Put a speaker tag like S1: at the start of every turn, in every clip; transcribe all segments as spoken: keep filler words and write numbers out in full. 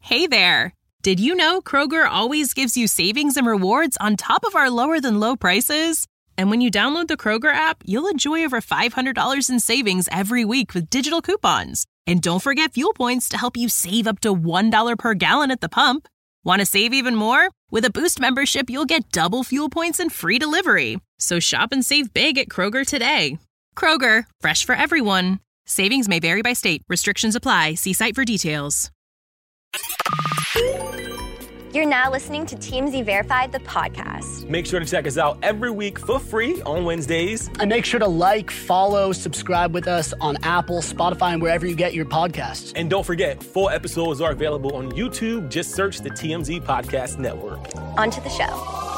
S1: Hey there! Did you know Kroger always gives you savings and rewards on top of our lower-than-low prices? And when you download the Kroger app, you'll enjoy over five hundred dollars in savings every week with digital coupons. And don't forget fuel points to help you save up to one dollar per gallon at the pump. Want to save even more? With a Boost membership, you'll get double fuel points and free delivery. So shop and save big at Kroger today. Kroger, fresh for everyone. Savings may vary by state. Restrictions apply. See site for details.
S2: You're now listening to T M Z Verified, the podcast.
S3: Make sure to check us out every week for free on Wednesdays.
S4: And make sure to like, follow, subscribe with us on Apple, Spotify, and wherever you get your podcasts.
S3: And don't forget, full episodes are available on YouTube. Just search the T M Z Podcast Network.
S2: On to the show.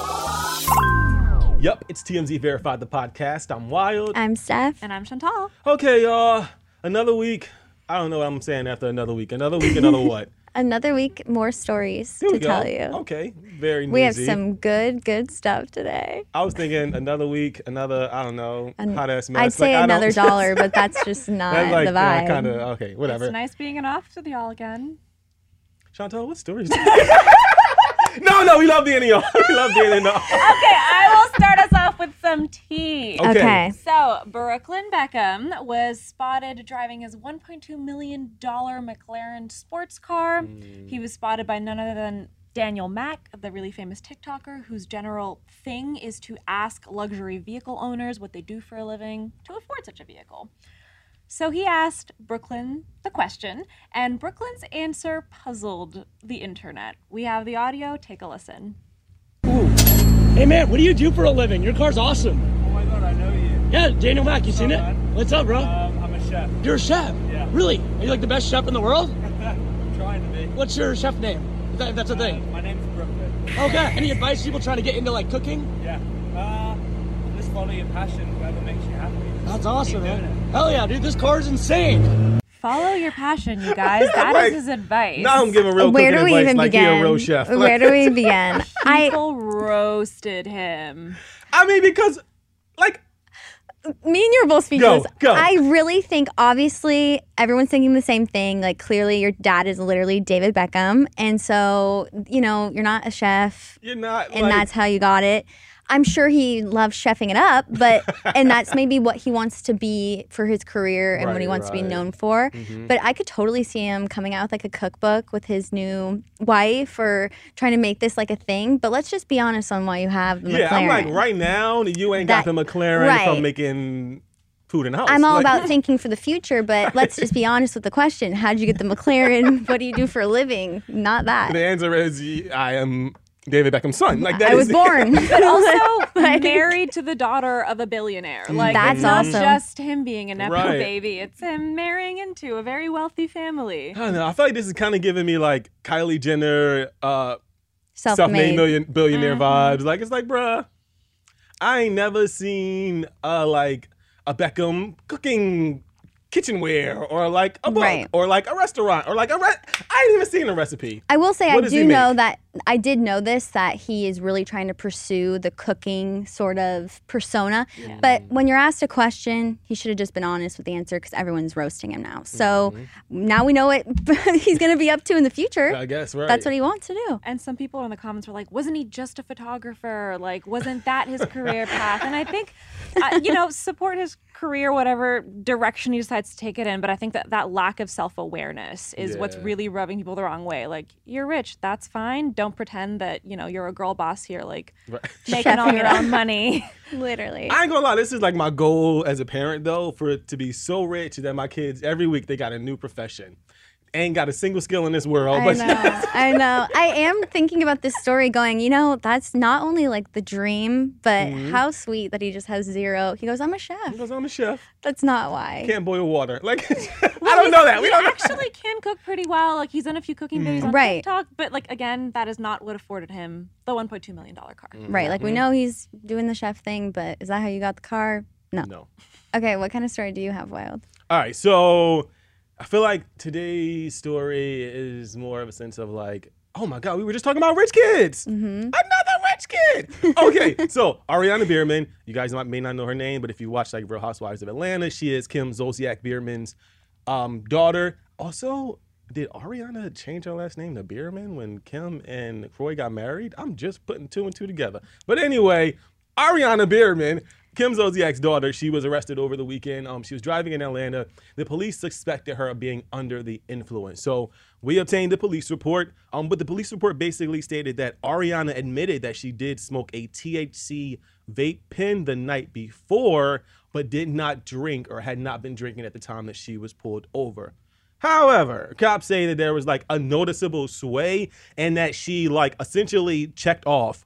S3: Yup, it's T M Z Verified, the podcast. I'm Wild.
S2: I'm Steph.
S5: And I'm Chantal.
S3: Okay, y'all. Another week. I don't know what I'm saying after another week. Another week, another what?
S2: Another week, more stories
S3: Here
S2: to
S3: we go.
S2: tell you.
S3: Okay, very newsy.
S2: We have some good, good stuff today.
S3: I was thinking another week, another, I don't know,
S2: An-
S3: hot ass mess.
S2: I'd say
S3: Like, I
S2: another
S3: don't-
S2: dollar, but that's just not
S3: That's like,
S2: the vibe.
S3: kind of, okay, whatever.
S5: It's nice being an off with y'all again.
S3: Chantal, what stories? No, no, we love being in y'all. We love being in y'all.
S5: Okay, I will start us off with some tea.
S3: Okay.
S2: Okay.
S5: So, Brooklyn Beckham was spotted driving his one point two million dollars McLaren sports car.
S3: Mm.
S5: He was spotted by none other than Daniel Mack, the really famous TikToker, whose general thing is to ask luxury vehicle owners what they do for a living to afford such a vehicle. So he asked Brooklyn the question, and Brooklyn's answer puzzled the internet. We have the audio. Take a listen.
S6: Ooh. Hey man, what do you do for a living? Your car's awesome.
S7: Oh my god, I know you.
S6: Yeah, Daniel Mack, you seen it?
S7: man?
S6: What's up, bro?
S7: Um, I'm a chef.
S6: You're a chef?
S7: Yeah.
S6: Really? Are you like the best chef in the world?
S7: I'm trying to be.
S6: What's your chef name? If, that, if that's a
S7: Uh,
S6: thing.
S7: my name's Brooklyn.
S6: Okay. Any advice to people trying to get into like cooking?
S7: Yeah. Uh, just follow your passion, whatever makes you happy.
S6: That's awesome,
S7: Keep
S6: man.
S7: doing it.
S6: Hell yeah, dude, this car is insane.
S5: Follow your passion, you guys. That
S3: Like,
S5: is his advice.
S3: Now I'm giving real
S2: Where
S3: cooking
S2: do we
S3: advice
S2: even
S3: like
S2: begin?
S3: you're a real chef.
S2: Where do we begin? I
S5: People roasted him.
S3: I mean, because, like,
S2: Me and you are both speechless.
S3: go.
S2: I really think, obviously, everyone's thinking the same thing. Like, clearly, your dad is literally David Beckham. And so, you know, you're not a chef,
S3: you're not,
S2: and
S3: like,
S2: that's how you got it. I'm sure he loves chefing it up, but, and that's maybe what he wants to be for his career and what he
S3: Right,
S2: wants to be
S3: right.
S2: known for.
S3: Mhm.
S2: But I could totally see him coming out with like a cookbook with his new wife or trying to make this like a thing. But let's just be honest on why you have the
S3: yeah,
S2: McLaren.
S3: I'm like, right now, you ain't got
S2: That-
S3: the McLaren
S2: right.
S3: from making food in the house.
S2: I'm all
S3: Like,
S2: about thinking for the future, but let's just be honest with the question. How did you get the McLaren? What do you do for a living? Not that.
S3: The answer is, I am David Beckham's son. Like that
S2: I was
S3: is-
S2: born.
S5: But also
S2: Like-
S5: married to the daughter of a billionaire. Like,
S2: That's
S5: it's not
S2: awesome.
S5: just him being a nepo
S3: Right.
S5: baby. It's him marrying into a very wealthy family.
S3: I don't know. I feel like this is kind of giving me like Kylie Jenner, uh, self-made
S2: Self-made.
S3: million billionaire
S5: Mm-hmm.
S3: vibes. Like it's like, bruh, I ain't never seen uh like a Beckham cooking kitchenware or like a book
S2: Right.
S3: or like a restaurant or like a re- I ain't even seen a recipe.
S2: I will say
S3: What
S2: I
S3: does
S2: do
S3: he
S2: know
S3: make?
S2: that I did know this that he is really trying to pursue the cooking sort of persona. But when you're asked a question, he should have just been honest with the answer because everyone's roasting him now. So
S3: Mm-hmm.
S2: now we know what he's going to be up to in the future.
S3: I guess right.
S2: That's what he wants to do.
S5: And some people in the comments were like, wasn't he just a photographer? Like, wasn't that his career path? And I think, uh, you know, support his career, whatever direction he decides to take it in. But I think that that lack of self-awareness is what's
S3: Yeah.
S5: really rubbing people the wrong way. Like, you're rich, that's fine. Don't pretend that, you know, you're a girl boss here, like
S3: Right.
S5: making all
S2: Chefing
S5: your
S2: it up.
S5: own money.
S2: Literally.
S3: I ain't gonna lie, this is like my goal as a parent though, for it to be so rich that my kids every week they got a new profession. Ain't got a single skill in this world.
S2: I
S3: but
S2: know. I know. I am thinking about this story going, you know, that's not only like the dream, but
S3: Mm-hmm.
S2: how sweet that he just has zero. He goes, I'm a chef.
S3: because I'm a chef.
S2: That's not why.
S3: Can't boil water. Like I don't know that. We
S5: He
S3: don't know.
S5: actually can cook pretty well. Like, he's done a few cooking videos on
S2: Right.
S5: TikTok. But, like, again, that is not what afforded him the one point two million dollars car.
S2: Right. Like we know he's doing the chef thing, but is that how you got the car? No.
S3: No.
S2: Okay, what kind of story do you have, Wild?
S3: All right, so I feel like today's story is more of a sense of like, oh my God, we were just talking about rich kids.
S2: Mm-hmm.
S3: Another rich kid. Okay, so Ariana Bierman, you guys might, may not know her name, but if you watch like Real Housewives of Atlanta, she is Kim Zolciak Bierman's um, daughter. Also, did Ariana change her last name to Bierman when Kim and Kroy got married? I'm just putting two and two together. But anyway, Ariana Bierman, Kim Zolciak's daughter, she was arrested over the weekend. Um, she was driving in Atlanta. The police suspected her of being under the influence. So we obtained the police report. Um, but the police report basically stated that Ariana admitted that she did smoke a T H C vape pen the night before, but did not drink or had not been drinking at the time that she was pulled over. However, cops say that there was like a noticeable sway and that she like essentially checked off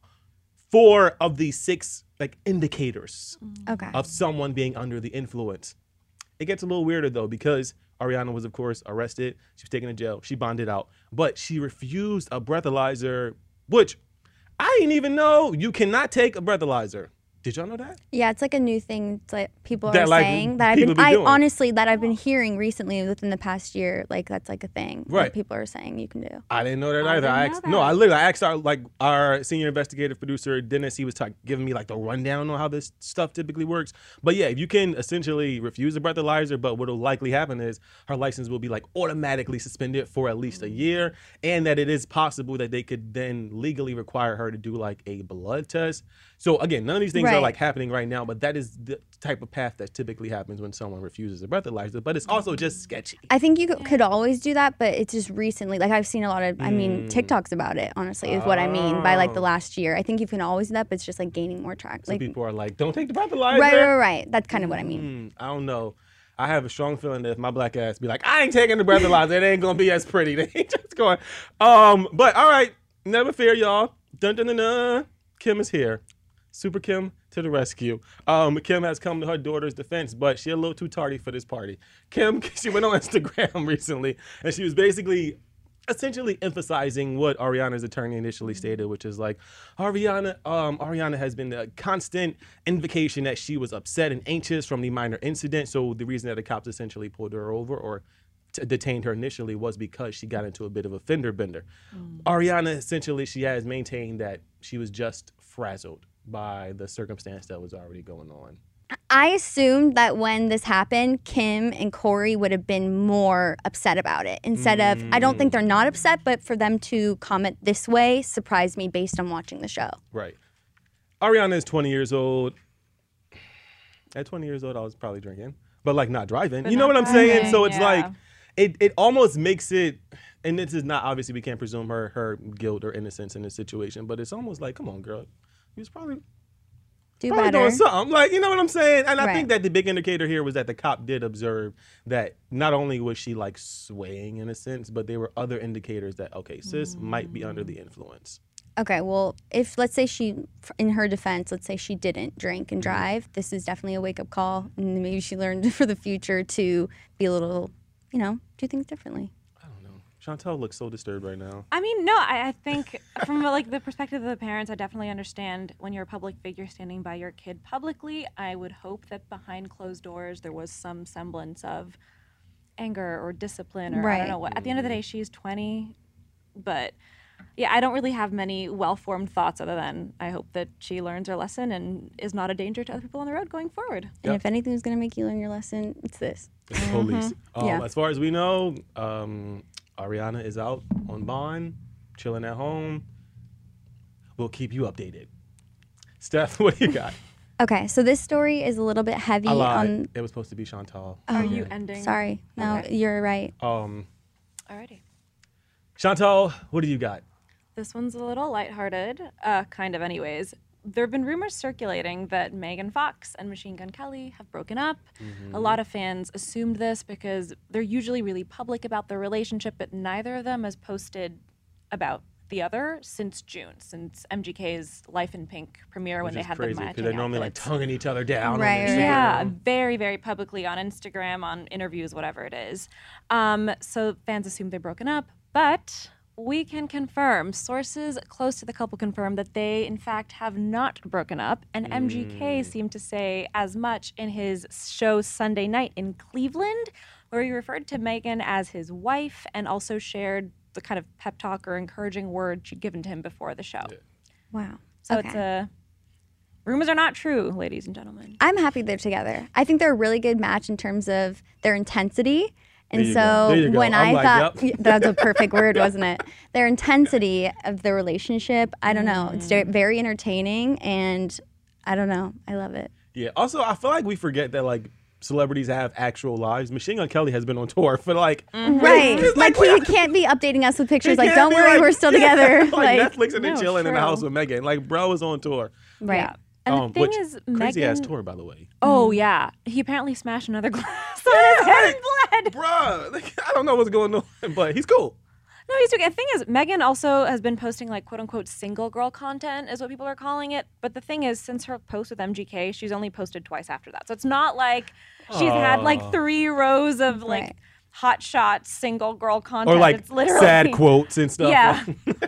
S3: four of the six like indicators
S2: Okay.
S3: of someone being under the influence. It gets a little weirder though because Ariana was of course arrested. She was taken to jail. She bonded out, but she refused a breathalyzer, which I didn't even know you cannot take a breathalyzer. Did y'all know that?
S2: Yeah, it's like a new thing that people
S3: That,
S2: are
S3: like,
S2: saying that I've
S3: people
S2: been.
S3: be
S2: I
S3: doing.
S2: honestly that I've been hearing recently within the past year. Like that's like a thing.
S3: Right.
S2: That people are saying you can do.
S3: I didn't know that
S5: I
S3: either.
S5: didn't
S3: I
S5: know
S3: asked, no,
S5: that.
S3: I literally I asked our like our senior investigative producer Dennis. He was talk, giving me like the rundown on how this stuff typically works. But yeah, you can essentially refuse a breathalyzer, but what will likely happen is her license will be like automatically suspended for at least a year, and that it is possible that they could then legally require her to do like a blood test. So again, none of these things are
S2: Right.
S3: like happening right now, but that is the type of path that typically happens when someone refuses a breathalyzer. But it's also just sketchy.
S2: I think you could, could always do that, but it's just recently. Like I've seen a lot of. I
S3: Mm.
S2: mean, TikToks about it. Honestly, is what I mean by like the
S3: Oh.
S2: last year. I think you can always do that, but it's just like gaining more traction.
S3: So
S2: Like
S3: people are like, don't take the breathalyzer.
S2: right, right, right. That's kind of what I mean.
S3: Mm, I don't know. I have a strong feeling that if my black ass be like, I ain't taking the breathalyzer, it ain't gonna be as pretty. They ain't just going. Um, but all right, never fear, y'all. Dun dun dun dun. Kim is here. Super Kim to the rescue. Um, Kim has come to her daughter's defense, but she a little too tardy for this party. Kim, she went on Instagram recently, and she was basically essentially emphasizing what Ariana's attorney initially stated, which is like Ariana, um, Ariana has been a constant invocation that she was upset and anxious from the minor incident. So the reason that the cops essentially pulled her over or t- detained her initially was because she got into a bit of a fender bender. Ariana essentially, she has maintained that she was just frazzled by the circumstance that was already going on.
S2: I assumed that when this happened, Kim and Corey would have been more upset about it. Instead of, I don't think they're not upset, but for them to comment this way surprised me based on watching the show.
S3: Right. Ariana is twenty years old. At twenty years old, I was probably drinking, but like not driving.
S5: But
S3: you know
S5: not
S3: what I'm saying?
S5: driving,
S3: So it's
S5: yeah.
S3: like, it, it almost makes it, and this is not, obviously we can't presume her, her guilt or innocence in this situation, but it's almost like, come on, girl. He was probably
S2: Do
S3: probably
S2: better.
S3: doing something. Like, you know what I'm saying? And I
S2: Right.
S3: think that the big indicator here was that the cop did observe that not only was she like swaying in a sense, but there were other indicators that, okay, sis might be under the influence.
S2: Okay, well, if let's say she, in her defense, let's say she didn't drink and drive, this is definitely a wake up call. And maybe she learned for the future to be a little, you know, do things differently.
S3: I don't know. Chantel looks so disturbed right now.
S5: I mean, no, I, I think from like the perspective of the parents, I definitely understand when you're a public figure standing by your kid publicly. I would hope that behind closed doors there was some semblance of anger or discipline, or I
S2: Right.
S5: don't know what. At the end of the day, she's twenty, but yeah, I don't really have many well-formed thoughts other than I hope that she learns her lesson and is not a danger to other people on the road going forward.
S2: And
S3: Yep.
S2: if anything's going to make you learn your lesson, it's this.
S3: It's the police. Um,
S2: Yeah.
S3: As far as we know, um, Ariana is out on bond, chilling at home. We'll keep you updated. Steph, what do you got?
S2: Okay, so this story is a little bit heavy
S3: I lied.
S2: on.
S3: It was supposed to be Chantal.
S5: Are you ending?
S2: Sorry, no,
S5: Okay.
S2: you're right.
S3: Um,
S5: Alrighty.
S3: Chantal, what do you got?
S5: This one's a little lighthearted, uh, kind of anyways. There have been rumors circulating that Megan Fox and Machine Gun Kelly have broken up. A lot of fans assumed this because they're usually really public about their relationship, but neither of them has posted about the other since June, since M G K's Life in Pink premiere when
S3: Which
S5: they
S3: is
S5: had
S3: crazy
S5: the matching
S3: because they're normally like
S5: outfits.
S3: tonguing each other down.
S2: Right,
S3: on
S2: right.
S3: Instagram.
S5: Yeah, very, very publicly on Instagram, on interviews, whatever it is. Um, so fans assume they're broken up, but we can confirm, sources close to the couple confirm that they, in fact, have not broken up. And M G K seemed to say as much in his show Sunday Night in Cleveland, where he referred to Megan as his wife and also shared the kind of pep talk or encouraging word she'd given to him before the show.
S2: Wow.
S5: So
S2: okay.
S5: it's a rumors are not true, ladies and gentlemen.
S2: I'm happy they're together. I think they're a really good match in terms of their intensity And
S3: There you go.
S2: so
S3: There you go.
S2: when
S3: I'm
S2: I
S3: like,
S2: thought
S3: yep.
S2: that was a perfect word, wasn't it? Their intensity of the relationship, I don't know. It's very- very entertaining, and I don't know. I love it.
S3: Yeah. Also, I feel like we forget that like celebrities have actual lives. Machine Gun Kelly has been on tour for like
S2: Right.
S3: it's
S2: Like,
S3: we-
S2: he can't be updating us with
S3: he
S2: pictures. Like,
S3: can't
S2: don't
S3: be
S2: worry,
S3: like-
S2: we're still
S3: yeah,
S2: together.
S3: like,
S2: Like,
S3: Netflix and then
S5: No,
S3: chilling in the
S5: true.
S3: house with Megan. Like bro is on tour.
S2: right.
S5: Yeah. And
S3: Um,
S5: the thing
S3: which
S5: is,
S3: crazy
S5: Megan.
S3: ass tour, by the way.
S5: Oh yeah, he apparently smashed another glass on his head and bled.
S3: Bruh, like, I don't know what's going on, but he's cool.
S5: No, he's doing. The thing is, Megan also has been posting like quote unquote single girl content, is what people are calling it. But the thing is, since her post with M G K, she's only posted twice after that. So it's not like she's had
S3: Aw.
S5: like three rows of like
S2: Right.
S5: hot shot single girl content.
S3: Or like
S5: it's literally
S3: sad quotes and stuff.
S5: Yeah.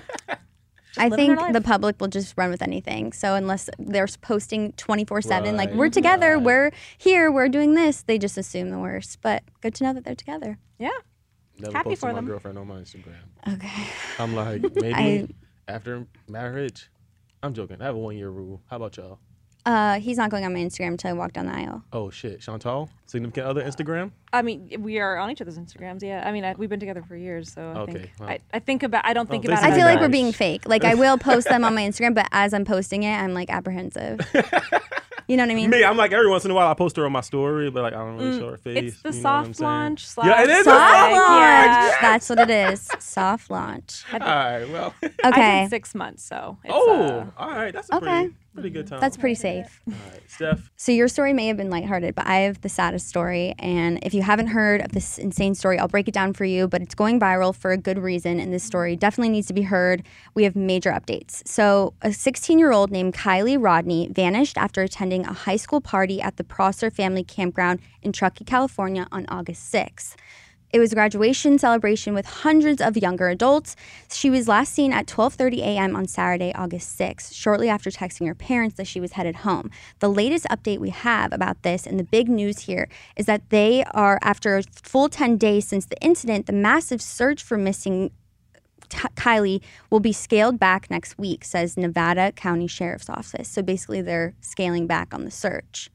S2: I
S5: living her
S2: think
S5: life.
S2: the public will just run with anything. So unless they're posting twenty-four seven, like,
S3: Right,
S2: we're together,
S3: right.
S2: we're here, we're doing this, they just assume the worst. But good to know that they're together.
S5: Yeah.
S3: Never
S5: Happy
S3: posted
S5: for
S3: my
S5: them.
S3: girlfriend on my Instagram.
S2: Okay.
S3: I'm like, maybe
S2: I-
S3: after marriage. I'm joking. I have a one year rule. How about y'all?
S2: Uh, he's not going on my Instagram until I walk down the aisle.
S3: Oh shit, Chantal, significant other Instagram.
S5: I mean, we are on each other's Instagrams. Yeah. I mean, I, we've been together for years, so I
S3: Okay,
S5: think
S3: well.
S5: I, I think about. I don't think
S3: Oh,
S5: about.
S3: this
S5: it
S2: I feel like we're
S3: nice.
S2: being fake. Like, I will post them on my Instagram, but as I'm posting it, I'm like apprehensive. You know what I mean?
S3: Me, I'm like every once in a while I post her on my story, but like I don't really show her face.
S5: It's the
S3: you know what I'm
S5: soft
S3: saying?
S5: launch. Slash
S3: Yeah, it is a
S2: Soft
S3: soft
S2: launch.
S3: launch.
S2: That's what it is. Soft launch.
S3: All right, well.
S5: I
S2: Okay.
S5: did six months, so. It's,
S3: oh,
S5: uh,
S3: all right, that's a
S2: Okay.
S3: pretty, pretty good time.
S2: That's pretty safe.
S3: All right, Steph.
S2: So your story may have been lighthearted, but I have the saddest story. And if you haven't heard of this insane story, I'll break it down for you. But it's going viral for a good reason, and this story definitely needs to be heard. We have major updates. So a sixteen-year-old named Kylie Rodney vanished after attending a high school party at the Prosser Family Campground in Truckee, California on August sixth. It was a graduation celebration with hundreds of younger adults. She was last seen at twelve thirty a.m. on Saturday, August sixth, shortly after texting her parents that she was headed home. The latest update we have about this and the big news here is that they are, after a full ten days since the incident, the massive search for missing T- Kylie will be scaled back next week, says Nevada County Sheriff's Office. So basically, they're scaling back on the search.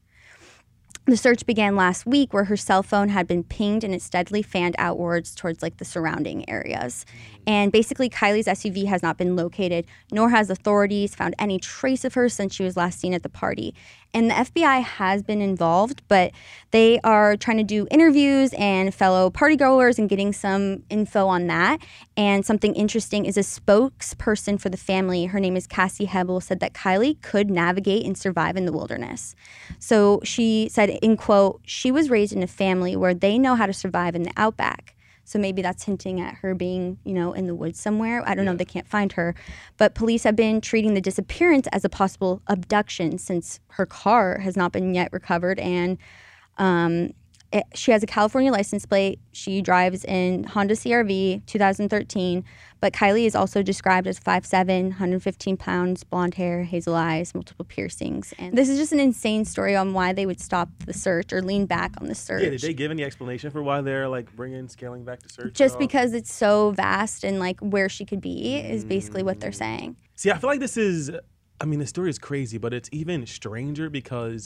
S2: The search began last week, where her cell phone had been pinged and it steadily fanned outwards towards like the surrounding areas. And basically, Kylie's S U V has not been located, nor has authorities found any trace of her since she was last seen at the party. And the F B I has been involved, but they are trying to do interviews and fellow partygoers and getting some info on that. And something interesting is a spokesperson for the family, her name is Cassie Hebel, said that Kylie could navigate and survive in the wilderness. So she said, in quote, she was raised in a family where they know how to survive in the outback. So maybe that's hinting at her being, you know, in the woods somewhere. I don't know. They can't find her. But police have been treating the disappearance as a possible abduction since her car has not been yet recovered. And um, it, she has a California license plate. She drives in Honda C R V two thousand thirteen. But Kylie is also described as five seven, one hundred fifteen pounds, blonde hair, hazel eyes, multiple piercings. And this is just an insane story on why they would stop the search or lean back on the search.
S3: Yeah, did they give any explanation for why they're like bringing scaling back the search?
S2: Just
S3: at all?
S2: because it's so vast and like where she could be is basically what they're saying.
S3: See, I feel like this is, I mean, the story is crazy, but it's even stranger because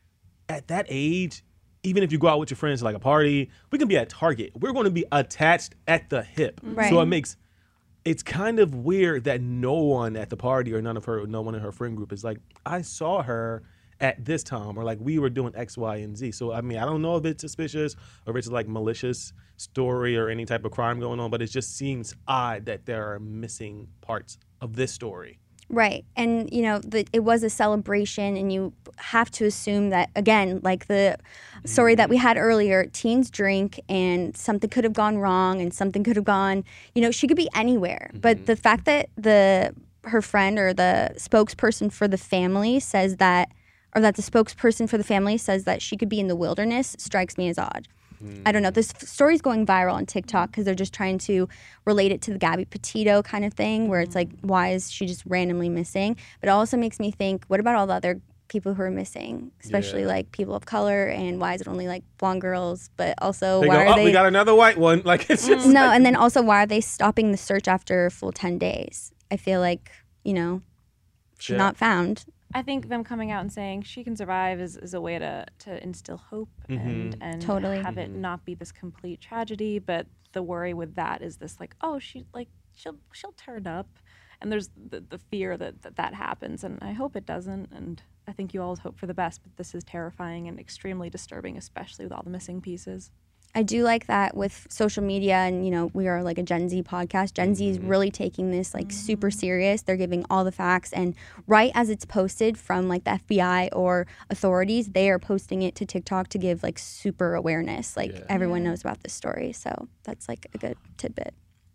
S3: at that age, even if you go out with your friends to like a party, we can be at Target. We're going to be attached at the hip.
S2: Right.
S3: So it makes, it's kind of weird that no one at the party or none of her, no one in her friend group is like, I saw her at this time, or like we were doing X, Y, and Z. So, I mean, I don't know if it's suspicious or if it's like malicious story or any type of crime going on, but it just seems odd that there are missing parts of this story.
S2: Right. And, you know, the, it was a celebration, and you have to assume that, again, like the story that we had earlier, teens drink and something could have gone wrong and something could have gone, you know, she could be anywhere. Mm-hmm. But the fact that the her friend or the spokesperson for the family says that, or that the spokesperson for the family says that she could be in the wilderness strikes me as odd. I don't know. This f- story's going viral on TikTok because they're just trying to relate it to the Gabby Petito kind of thing, where it's like, why is she just randomly missing? But it also makes me think, what about all the other people who are missing, especially
S3: Yeah.
S2: like people of color, and why is it only like blonde girls? But also,
S3: They
S2: why
S3: go,
S2: are
S3: oh,
S2: they?
S3: we got another white one. Like, it's just
S2: no,
S3: like-
S2: and then also, why are they stopping the search after a full ten days? I feel like, you know, she's
S3: Yeah.
S2: not found.
S5: I think them coming out and saying she can survive is, is a way to, to instill hope
S3: Mm-hmm.
S5: and, and
S2: Totally.
S5: have it not be this complete tragedy. But the worry with that is this like, oh, she like she'll she'll turn up. And there's the, the fear that, that that happens. And I hope it doesn't. And I think you always hope for the best. But this is terrifying and extremely disturbing, especially with all the missing pieces.
S2: I do like that with social media, and you know, we are like a Gen Z podcast. Gen Z is really taking this like super serious. They're giving all the facts, and right as it's posted from like the F B I or authorities, they are posting it to TikTok to give like super awareness. Like
S3: Yeah.
S2: everyone knows about this story, so that's like a good tidbit.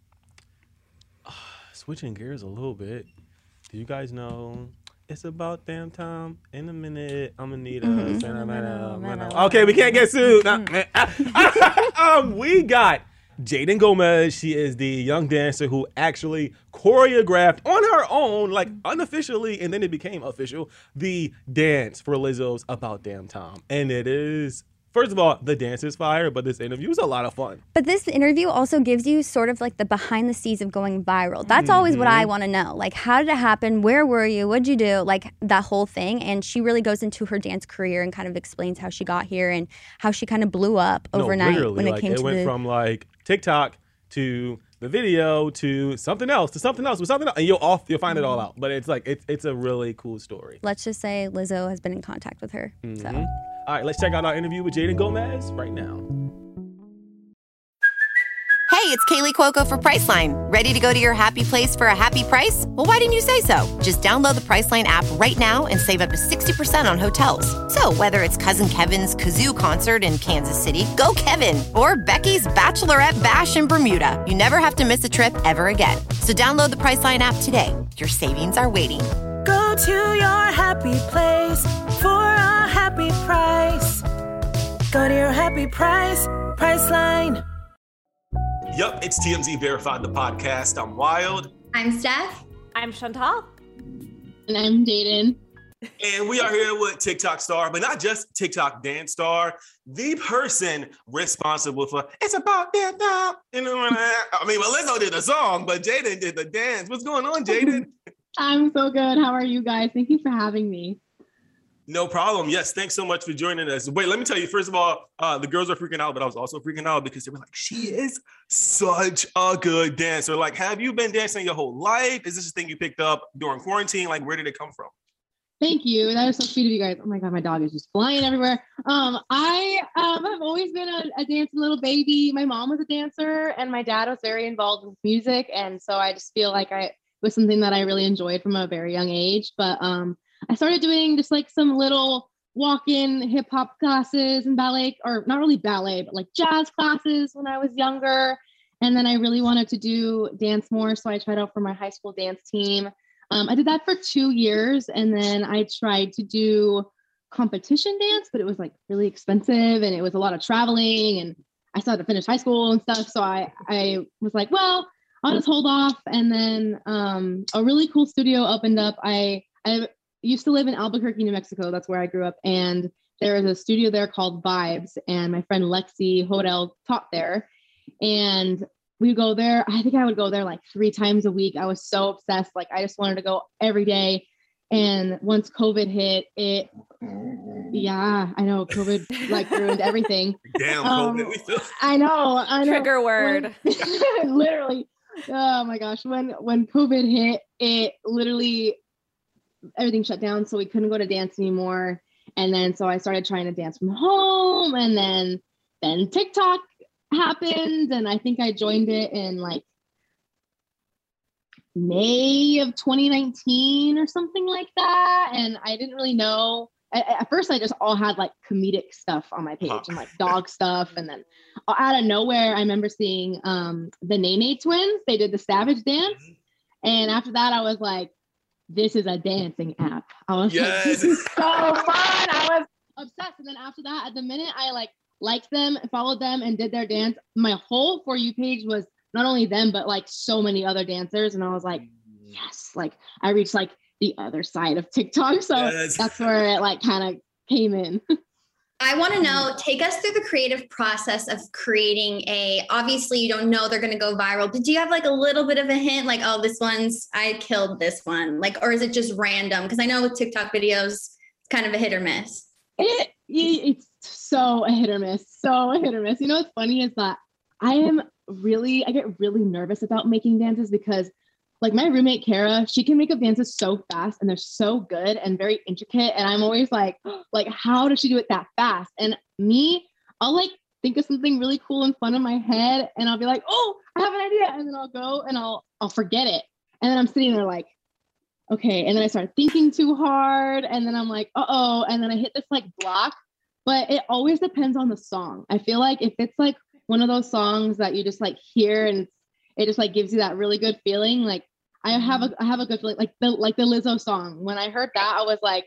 S3: Switching gears a little bit. Do you guys know it's about damn time? In a minute, I'm gonna need a
S2: Mm-hmm.
S3: sentimental. Okay, we can't get sued. Nah, man. um, we got Jaden Gomez. She is the young dancer who actually choreographed on her own, like unofficially, and then it became official, the dance for Lizzo's About Damn Time. And it is, first of all, the dance is fire, but this interview is a lot of fun.
S2: But this interview also gives you sort of like the behind the scenes of going viral. That's always what I want to know. Like, how did it happen? Where were you? What'd you do? Like that whole thing. And she really goes into her dance career and kind of explains how she got here and how she kind of blew up overnight
S3: no,
S2: when it
S3: like,
S2: came
S3: it
S2: to
S3: went
S2: the
S3: from like TikTok to the video to something else to something else to something else, and you'll off you'll find it all out. But it's like it's it's a really cool story.
S2: let's just say Lizzo has been in contact with her. So
S3: All right, let's check out our interview with Jaden Gomez right now.
S8: Hey, it's Kaylee Cuoco for Priceline. Ready to go to your happy place for a happy price? Well, why didn't you say so? Just download the Priceline app right now and save up to sixty percent on hotels. So whether it's Cousin Kevin's Kazoo Concert in Kansas City, go Kevin, or Becky's Bachelorette Bash in Bermuda, you never have to miss a trip ever again. So download the Priceline app today. Your savings are waiting.
S9: Go to your happy place for a happy price. Go to your happy price, Priceline.
S3: Yup, it's T M Z Verified, the podcast. I'm Wild.
S2: I'm Steph.
S5: I'm Chantal.
S10: And I'm Jaden.
S3: And we are here with TikTok star, but not just TikTok dance star, the person responsible for It's About That Now. You know what I mean, well, Lizzo did the song, but Jaden did the dance. What's going on, Jaden?
S10: I'm so good. How are you guys? Thank you for having me.
S3: No problem. Yes, thanks so much for joining us. Wait, let me tell you, first of all, uh, the girls are freaking out, but I was also freaking out because they were like, she is such a good dancer. Like, have you been dancing your whole life? Is this a thing you picked up during quarantine? Like, where did it come from?
S10: Thank you. That is so sweet of you guys. Oh my God, my dog is just flying everywhere. Um, I um, have always been a, a dancing little baby. My mom was a dancer and my dad was very involved with music. And so I just feel like I it was something that I really enjoyed from a very young age. But um, I started doing just like some little walk-in hip hop classes and ballet, or not really ballet, but like jazz classes when I was younger. And then I really wanted to do dance more. So I tried out for my high school dance team. Um, I did that for two years. And then I tried to do competition dance, but it was like really expensive and it was a lot of traveling. And I still had to finish high school and stuff. So I, I was like, well, I'll just hold off. And then um, a really cool studio opened up. I, I used to live in Albuquerque, New Mexico. That's where I grew up. And there is a studio there called Vibes. And my friend Lexi Hodel taught there. And we go there. I think I would go there like three times a week. I was so obsessed. Like I just wanted to go every day. And once COVID hit, it, yeah, I know COVID like ruined everything.
S3: Damn,
S10: um,
S3: COVID. We still-
S10: I know, I know.
S5: Trigger word.
S10: When, literally. Oh my gosh. When, when COVID hit, it literally, everything shut down. So we couldn't go to dance anymore. And then, so I started trying to dance from home, and then, then TikTok happened. And I think I joined it in like May of twenty nineteen or something like that. And I didn't really know. At, at first, I just all had like comedic stuff on my page and like dog stuff. And then out of nowhere, I remember seeing um, the Nene twins. They did the Savage dance. And after that, I was like, this is a dancing app. I was
S3: Yes.
S10: like, this is so fun. I was obsessed. And then after that, at the minute I like liked them, followed them, and did their dance, my whole For You page was not only them, but like so many other dancers. And I was like, yes, like I reached like the other side of TikTok. So
S3: Yes.
S10: that's where it like kind of came in.
S11: I want to know, take us through the creative process of creating a, obviously you don't know they're going to go viral, but do you have like a little bit of a hint? Like, oh, this one's, I killed this one. Like, or is it just random? Because I know with TikTok videos, it's kind of a hit or miss.
S10: It, it's so a hit or miss. So a hit or miss. You know, what's funny is that I am really, I get really nervous about making dances because like my roommate, Kara, she can make up dances so fast and they're so good and very intricate. And I'm always like, like, how does she do it that fast? And me, I'll like think of something really cool and fun in my head. And I'll be like, oh, I have an idea. And then I'll go and I'll, I'll forget it. And then I'm sitting there like, okay. And then I start thinking too hard. And then I'm like, uh-oh. And then I hit this like block, but it always depends on the song. I feel like if it's like one of those songs that you just like hear and it just like gives you that really good feeling, like, I have a I have a good feeling, like the like the Lizzo song. When I heard that, I was like,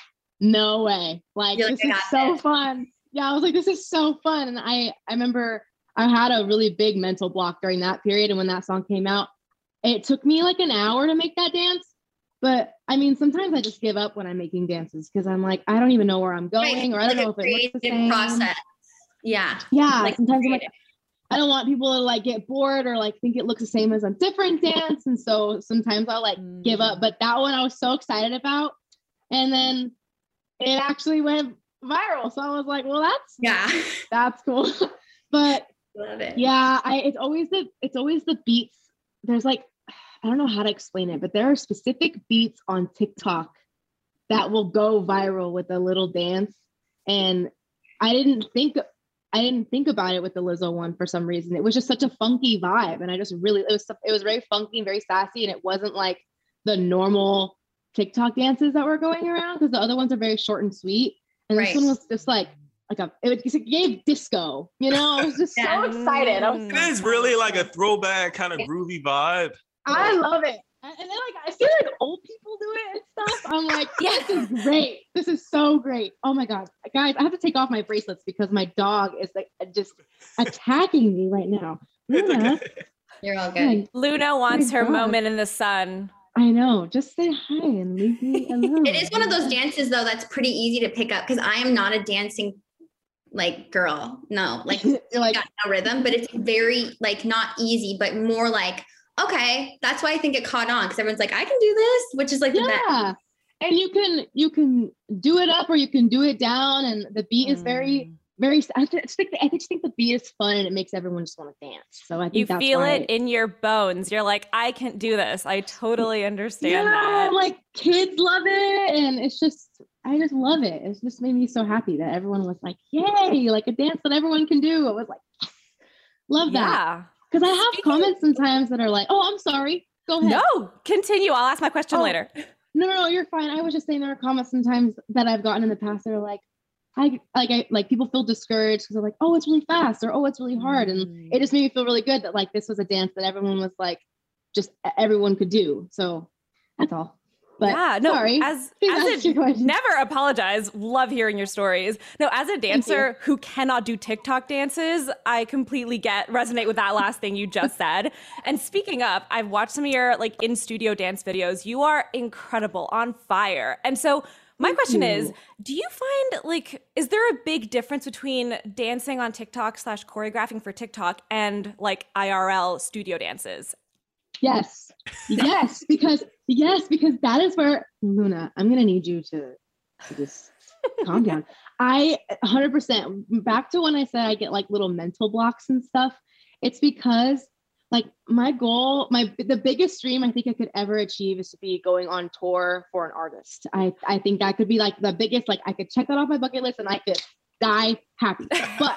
S10: no way. Like,
S11: You're
S10: this
S11: like,
S10: is so it. fun. Yeah, I was like, this is so fun. And I I remember I had a really big mental block during that period. And when that song came out, it took me like an hour to make that dance. But I mean, sometimes I just give up when I'm making dances because I'm like, I don't even know where I'm going,
S11: right.
S10: or I don't
S11: like
S10: know if it looks the same.
S11: Process. Yeah.
S10: Yeah.
S11: Like,
S10: sometimes I'm like, I don't want people to like get bored or like think it looks the same as a different dance. And so sometimes I'll like mm. give up. But that one I was so excited about. And then it actually went viral. So I was like, well, that's
S11: yeah,
S10: that's cool. But
S11: love it.
S10: Yeah, I it's always the it's always the beats. There's like, I don't know how to explain it, but there are specific beats on TikTok that will go viral with a little dance. And I didn't think I didn't think about it with the Lizzo one for some reason. It was just such a funky vibe. And I just really, it was, it was very funky and very sassy. And it wasn't like the normal TikTok dances that were going around because the other ones are very short and sweet. And right. this one was just like, like a, it, was, it gave disco, you know, I was just yeah. so excited. I was
S12: it is really like a throwback kind of groovy vibe.
S10: I love it. And then like, I see like old people do it and stuff. I'm like, yeah, this is great. This is so great. Oh my God. Guys, I have to take off my bracelets because my dog is like just attacking me right now. Luna,
S11: okay. You're all good.
S5: Luna wants her moment in the sun.
S10: I know. Just say hi and leave me alone.
S11: It is one of those dances though that's pretty easy to pick up because I am not a dancing like girl. No, like, like got no rhythm, but it's very like not easy, but more like, okay, that's why I think it caught on because everyone's like, I can do this, which is like
S10: yeah.
S11: the best.
S10: And you can you can do it up or you can do it down, and the beat is very very. I just think I just think the beat is fun and it makes everyone just want to dance. So I think
S5: you
S10: that's
S5: feel
S10: why
S5: it in your bones. You're like, I can do this. I totally understand
S10: yeah,
S5: that.
S10: Like kids love it, and it's just I just love it. It's just made me so happy that everyone was like, yay, like a dance that everyone can do. I was like, yes, love that.
S5: Yeah.
S10: Because I have comments sometimes that are like, oh, I'm sorry. Go ahead.
S5: No, continue. I'll ask my question
S10: oh,
S5: later.
S10: No, no, no, you're fine. I was just saying there are comments sometimes that I've gotten in the past that are like, I like I like people feel discouraged because they're like, oh, it's really fast or oh, it's really hard. And mm. it just made me feel really good that like this was a dance that everyone was like, just everyone could do. So that's all. But
S5: yeah, no,
S10: sorry.
S5: as, as a, never apologize. Love hearing your stories. No, as a dancer who cannot do TikTok dances, I completely get, resonate with that last thing you just said. And speaking of, I've watched some of your like in studio dance videos. You are incredible, on fire. And so my Thank question you. is, do you find like, is there a big difference between dancing on TikTok slash choreographing for TikTok and like I R L studio dances?
S10: Yes. Yes, because yes, because that is where Luna, I'm gonna need you to, to just calm down. I one hundred percent back to when I said I get like little mental blocks and stuff. It's because like my goal, my the biggest dream I think I could ever achieve is to be going on tour for an artist. I I think that could be like the biggest, like I could check that off my bucket list and I could die happy. But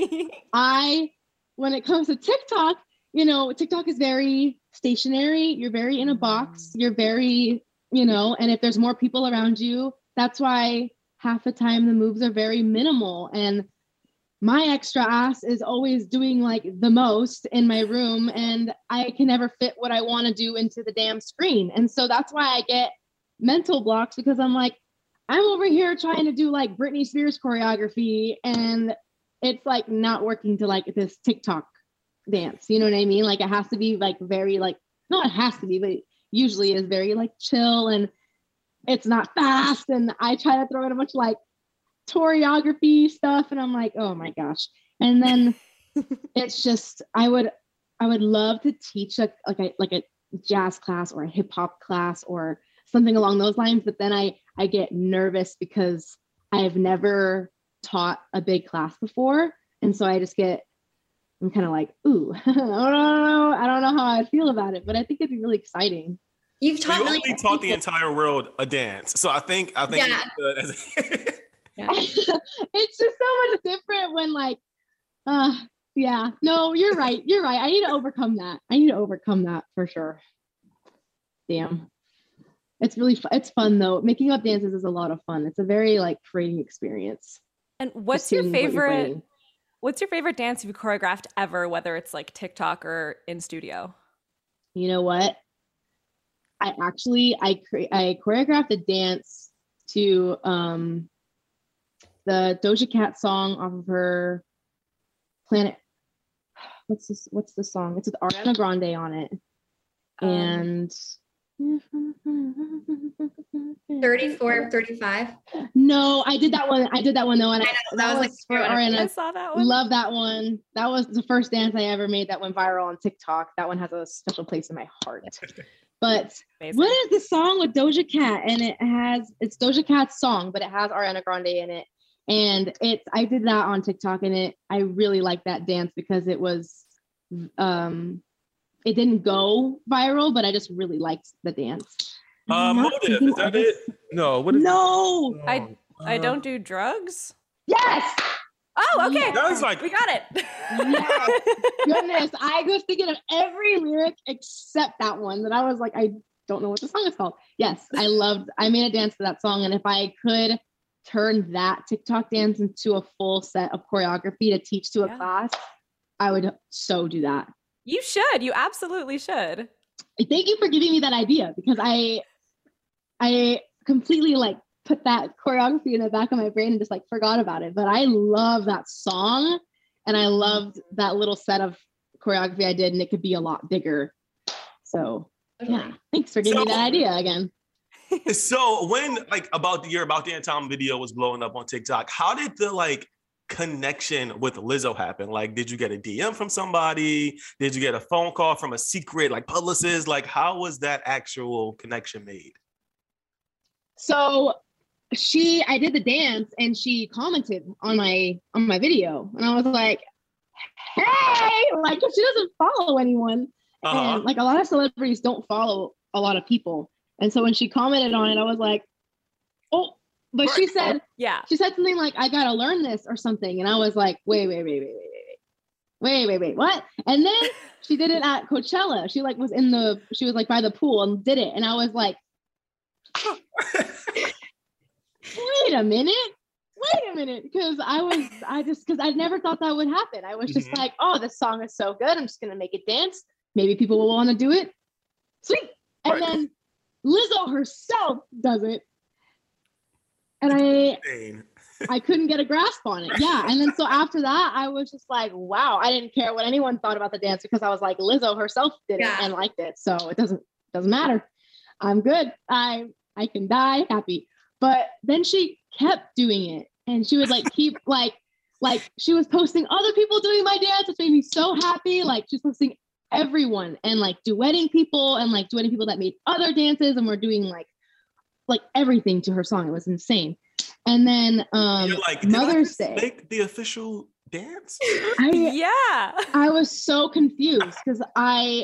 S10: I, when it comes to TikTok, you know, TikTok is very stationary. You're very in a box. You're very, you know, and if there's more people around you, that's why half the time the moves are very minimal. And my extra ass is always doing like the most in my room, and I can never fit what I want to do into the damn screen. And so that's why I get mental blocks, because I'm like, I'm over here trying to do like Britney Spears choreography, and it's like not working to like this TikTok dance. You know what I mean? Like it has to be like very like, no, it has to be, but it usually is very like chill, and it's not fast. And I try to throw in a bunch like choreography stuff, and I'm like, oh my gosh. And then it's just, I would, I would love to teach a, like a, like a jazz class or a hip hop class or something along those lines. But then I, I get nervous because I have never taught a big class before. And so I just get, I'm kind of like, ooh, I don't know. I don't know how I feel about it, but I think it'd be really exciting.
S11: You've taught
S12: you
S11: really
S12: only taught the entire world a dance. So I think, I think
S11: Yeah.
S12: it's good.
S10: Yeah. It's just so much different when like, uh, yeah, no, you're right. You're right. I need to overcome that. I need to overcome that for sure. Damn. It's really, fu- it's fun though. Making up dances is a lot of fun. It's a very like freeing experience.
S13: And what's
S10: Just
S13: your
S10: seeing what you're
S13: favorite,
S10: bringing.
S13: what's your favorite dance you've choreographed ever, whether it's like TikTok or in studio?
S10: You know what? I actually, I, cre- I choreographed a dance to, um, the Doja Cat song off of her Planet. What's this? What's the song? It's with Ariana Grande on it.
S13: Um,
S10: And
S11: thirty-four, thirty-five.
S10: no, I did that one. I did that one though, and I,
S11: I know,
S10: that,
S11: that was,
S10: was,
S11: like,
S10: for
S11: favorite.
S10: Ariana.
S13: I saw that one.
S10: Love that one. That was the first dance I ever made that went viral on TikTok. That one has a special place in my heart. But
S13: Amazing.
S10: what is the song with Doja Cat? And it has, it's Doja Cat's song, but it has Ariana Grande in it. And it's, I did that on TikTok, and it, I really liked that dance because it was, um, it didn't go viral, but I just really liked the dance.
S12: Uh,
S10: I'm not
S12: Motive,
S10: thinking
S12: is that
S10: of
S12: it? No, what is
S10: No.
S13: I I
S3: Uh,
S13: don't do drugs.
S10: Yes.
S13: Oh, okay.
S12: That was like-
S13: we got it.
S10: Yes. Goodness, I was thinking of every lyric except that one that I was like, I don't know what the song is called. Yes, I loved, I made a dance to that song. And if I could turn that TikTok dance into a full set of choreography to teach to a
S13: Yeah.
S10: class, I would so do that.
S13: You should. You absolutely should.
S10: Thank you for giving me that idea, because I, I completely like put that choreography in the back of my brain and just like forgot about it. But I love that song, and I loved that little set of choreography I did, and it could be a lot bigger. So yeah, thanks for giving
S12: So-
S10: me that idea again.
S12: So when like about the year about the time video was blowing up on TikTok, how did the like connection with Lizzo happen? Like, did you get a D M from somebody? Did you get a phone call from a secret like publicist? Like, how was that actual connection made?
S10: So she, I did the dance, and she commented on my on my video, and I was like, "Hey!" Like, she doesn't follow anyone,
S12: Uh-huh.
S10: and like a lot of celebrities don't follow a lot of people, and so when she commented on it, I was like, "Oh!" But she said,
S13: Yeah.
S10: she said something like, "I gotta learn this" or something, and I was like, "Wait, wait, wait, wait, wait, wait, wait, wait, wait, what?" And then she did it at Coachella. She like was in the, she was like by the pool and did it, and I was like, wait a minute, wait a minute, because I was, I just, because I never thought that would happen. I was just
S12: Mhm.
S10: like, oh, this song is so good, I'm just gonna make it dance. Maybe people will want to do it. Sweet. And
S12: Right.
S10: then Lizzo herself does it, and I,
S12: Insane.
S10: I couldn't get a grasp on it. Yeah. And then so after that, I was just like, wow, I didn't care what anyone thought about the dance, because I was like, Lizzo herself did
S11: Yeah.
S10: it and liked it. So it doesn't doesn't matter. I'm good. I I can die happy. But then she kept doing it, and she would like keep like like she was posting other people doing my dance, which made me so happy. Like she's posting everyone, and like duetting people, and like duetting people that made other dances, and we're doing like like everything to her song. It was insane. And then um
S12: You're like, did I
S10: Mother's
S12: just
S10: Day.
S12: make the official dance?
S10: I
S13: Yeah.
S10: I was so confused because I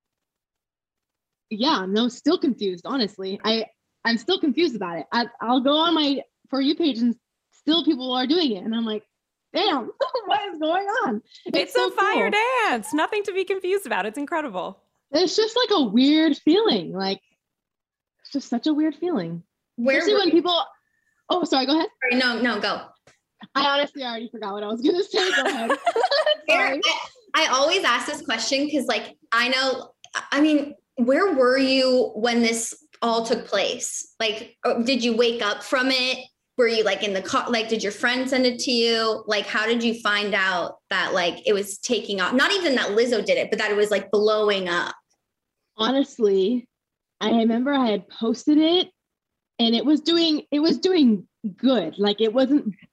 S10: yeah, no, still confused, honestly. I I'm still confused about it. I I'll go on my For You page, and still people are doing it, and I'm like, damn, what is going on?
S13: It's,
S10: so
S13: a fire
S10: cool.
S13: dance. Nothing to be confused about. It's incredible.
S10: It's just like a weird feeling. Like it's just such a weird feeling.
S11: Where
S10: Especially
S11: were
S10: when
S11: you-
S10: people oh sorry, go ahead.
S11: Sorry, no, no, go.
S10: I honestly already forgot what I was gonna say. Go ahead.
S11: Where,
S10: Sorry.
S11: I, I always ask this question because, like, I know, I mean, where were you when this all took place? Like, or did you wake up from it? Were you like in the car? Like, did your friend send it to you? Like, how did you find out that like it was taking off? Not even that Lizzo did it, but that it was like blowing up.
S10: Honestly, I remember I had posted it, and it was doing it was doing good. Like it wasn't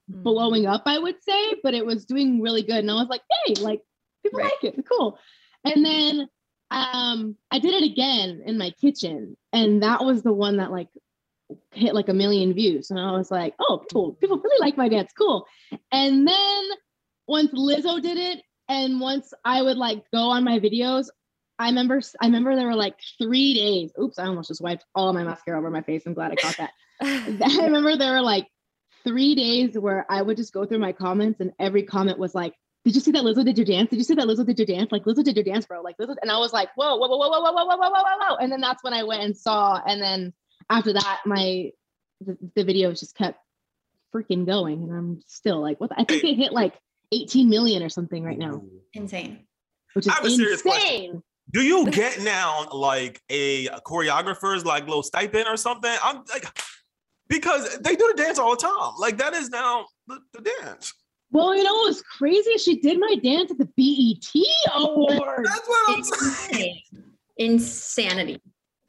S10: blowing up, I would say, but it was doing really good. And I was like, hey, like people right. like it. Cool. And then um, I did it again in my kitchen. And that was the one that like hit like a million views. And I was like, oh, cool. People really like my dance. Cool. And then once Lizzo did it, and once I would like go on my videos, I remember, I remember there were like three days. Oops, I almost just wiped all of my mascara over my face. I'm glad I caught that. I remember there were like three days where I would just go through my comments and every comment was like, did you see that Lizzo did your dance? Did you see that Lizzo did your dance? Like Lizzo did your dance, bro. Like Lizzo. And I was like, whoa, whoa, whoa, whoa, whoa, whoa, whoa, whoa, whoa, whoa, whoa. And then that's when I went and saw. And then after that, my, the, the videos just kept freaking going. And I'm still like, what? The, I think it hit like eighteen million or something right now.
S11: Insane.
S10: Which is
S12: I have a serious
S10: insane.
S12: question. Do you get now like a choreographer's like little stipend or something? I'm like, because they do the dance all the time. Like that is now the, the dance.
S10: Well, you know what was crazy? She did my dance at the B E T Awards.
S12: That's what I'm saying.
S11: Insanity.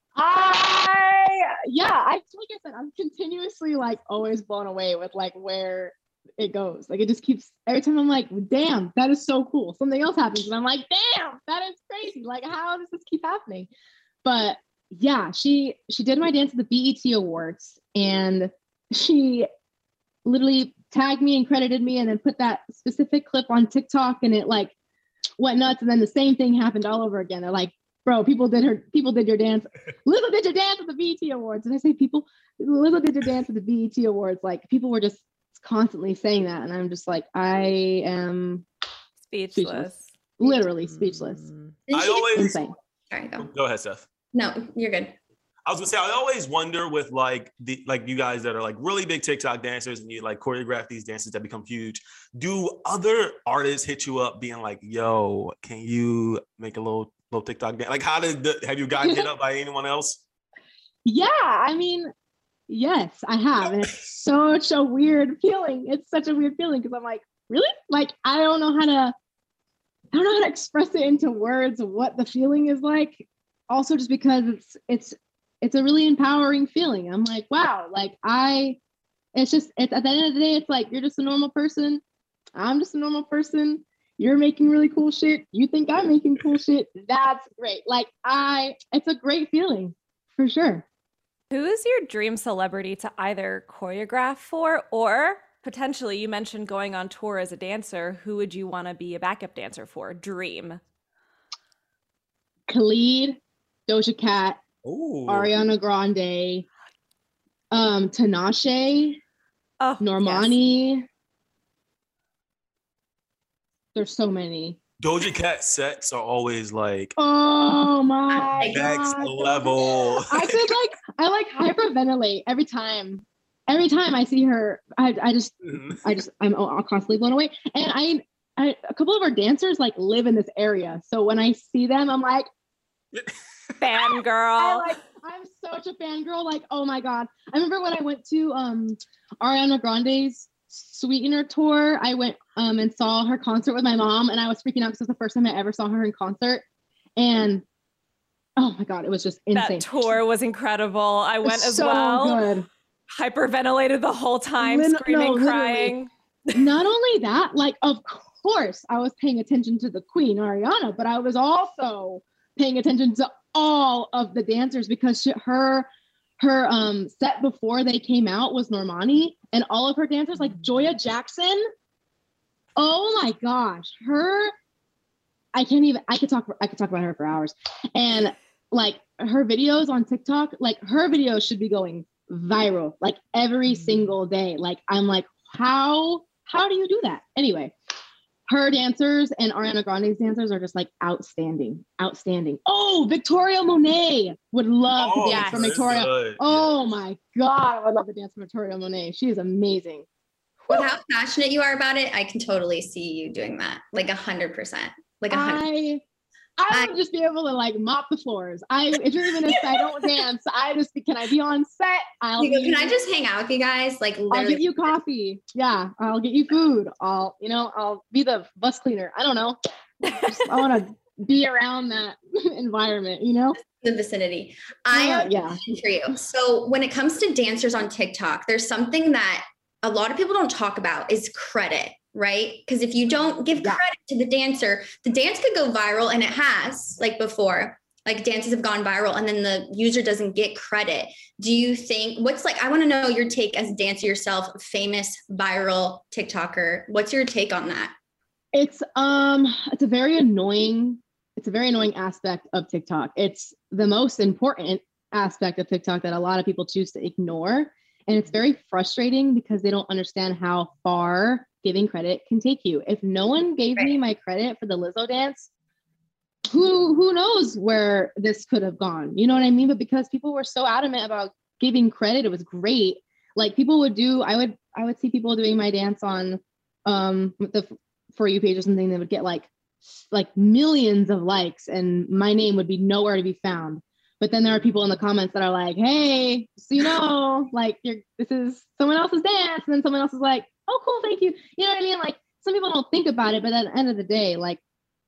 S10: I yeah, I like I said, I'm continuously like always blown away with like where it goes. Like it just keeps every time I'm like, damn, that is so cool. Something else happens, and I'm like, damn, that is crazy. Like, how does this keep happening? But yeah, she she did my dance at the B E T Awards, and she literally tagged me and credited me, and then put that specific clip on TikTok, and it like went nuts. And then the same thing happened all over again. They're like, bro, people did her, people did your dance. Lizzo did your dance at the B E T Awards. And I say, people, Lizzo did your dance at the B E T Awards. Like people were just constantly saying that. And I'm just like, I am
S13: speechless.
S10: speechless. Literally speechless.
S12: I always,
S10: insane.
S11: Sorry, go.
S12: Go ahead, Seth.
S11: No, you're good.
S12: I was gonna say, I always wonder with like the like you guys that are like really big TikTok dancers and you like choreograph these dances that become huge. Do other artists hit you up being like, yo, can you make a little little TikTok dance? Like how did the, have you gotten hit up by anyone else?
S10: Yeah, I mean, yes, I have. And it's such a weird feeling. It's such a weird feeling because I'm like, really? Like I don't know how to I don't know how to express it into words what the feeling is like. Also just because it's it's it's a really empowering feeling. I'm like, wow, like I, it's just, it's at the end of the day, it's like, you're just a normal person. I'm just a normal person. You're making really cool shit. You think I'm making cool shit. That's great. Like I, it's a great feeling for sure.
S13: Who is your dream celebrity to either choreograph for, or potentially you mentioned going on tour as a dancer. Who would you want to be a backup dancer for? Dream.
S10: Khalid, Doja Cat,
S12: Ooh.
S10: Ariana Grande, um, Tinashe,
S13: oh,
S10: Normani.
S13: Yes.
S10: There's so many.
S12: Doja Cat sets are always like,
S10: oh my
S12: next
S10: God.
S12: level.
S10: I could like, I like hyperventilate every time. Every time I see her, I, I just, I just, I'm constantly blown away. And I, I, a couple of our dancers like live in this area, so when I see them, I'm like.
S13: Fangirl.
S10: I like, I'm such a fangirl. Like, oh my God. I remember when I went to um Ariana Grande's Sweetener tour, I went um and saw her concert with my mom, and I was freaking out because it was the first time I ever saw her in concert. And oh my God, it was just insane.
S13: That tour was incredible. I went as
S10: so
S13: well.
S10: Good.
S13: Hyperventilated the whole time,
S10: Lin-
S13: screaming,
S10: no,
S13: crying.
S10: Not only that, like, of course, I was paying attention to the queen, Ariana, but I was also paying attention to all of the dancers because she, her her um set before they came out was Normani, and all of her dancers like Joya Jackson. Oh my gosh, her I can't even I could talk I could talk about her for hours. And like her videos on TikTok, like her videos should be going viral like every single day. Like I'm like, how how do you do that? Anyway, her dancers and Ariana Grande's dancers are just like outstanding, outstanding. Oh, Victoria Monet would love
S12: Oh,
S10: to dance
S12: yes.
S10: for Victoria.
S12: Good.
S10: Oh my God, I would love to dance for Victoria Monet. She is amazing.
S11: With how passionate you are about it, I can totally see you doing that. Like a hundred percent. Like a hundred.
S10: I, I would just be able to like mop the floors. I, if you're even if I don't dance, I just can I be on set? I'll
S11: You go,
S10: be,
S11: can I just hang out with you guys? Like
S10: I'll
S11: literally.
S10: get you coffee. Yeah, I'll get you food. I'll, you know, I'll be the bus cleaner. I don't know. Just, I want to be around that environment, you know?
S11: The vicinity. I have
S10: yeah.
S11: a question for you. So when it comes to dancers on TikTok, there's something that a lot of people don't talk about is credit, right? Because if you don't give
S10: Yeah.
S11: credit to the dancer, the dance could go viral, and it has, like before, like dances have gone viral and then the user doesn't get credit. Do you think, what's like, I want to know your take as a dancer yourself, famous viral TikToker. What's your take on that?
S10: It's um it's a very annoying, it's a very annoying aspect of TikTok. It's the most important aspect of TikTok that a lot of people choose to ignore. And it's very frustrating because they don't understand how far giving credit can take you. If no one gave
S11: Right.
S10: me my credit for the Lizzo dance, who who knows where this could have gone? You know what I mean? But because people were so adamant about giving credit, it was great. Like people would do, I would I would see people doing my dance on um the For You page or something. They would get like like millions of likes, and my name would be nowhere to be found. But then there are people in the comments that are like, "Hey, so you know, like you're this is someone else's dance," and then someone else is like, "Oh, cool, thank you." You know what I mean? Like some people don't think about it, but at the end of the day, like